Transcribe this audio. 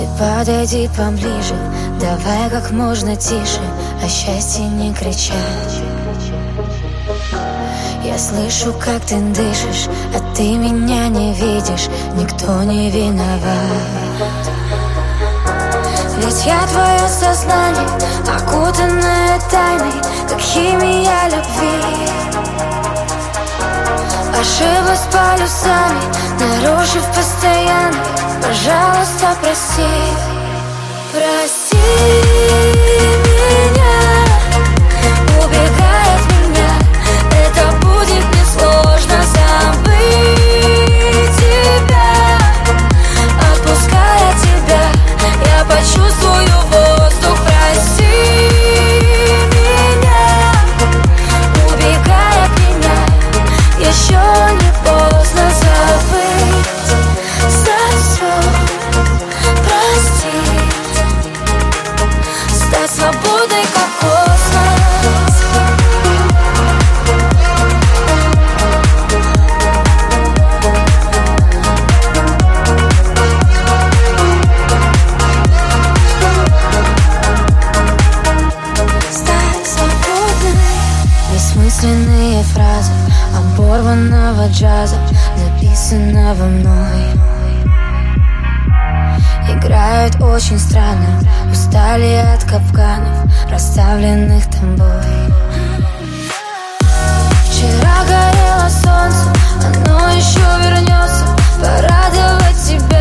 подойди поближе, давай как можно тише, о счастье не кричать. Я слышу, как ты дышишь, а ты меня не видишь, никто не виноват. Ведь я твое сознание, окутанное тайной, как химия любви. Ошиблась полюсами, нарушив постоянно, пожалуйста, прости. Прости меня, убегай от меня, это будет несложно забыть тебя. Отпуская тебя, я почувствую воздух. Прости меня, убегай от меня, еще не поздно забыть. За все простить, стать свободной, как космос. Стать свободной. Бессмысленные фразы оборванного джаза, написанного мной, играют очень странно, устали от капканов, расставленных тобой. Вчера горело солнце, оно еще вернется, порадовать тебя.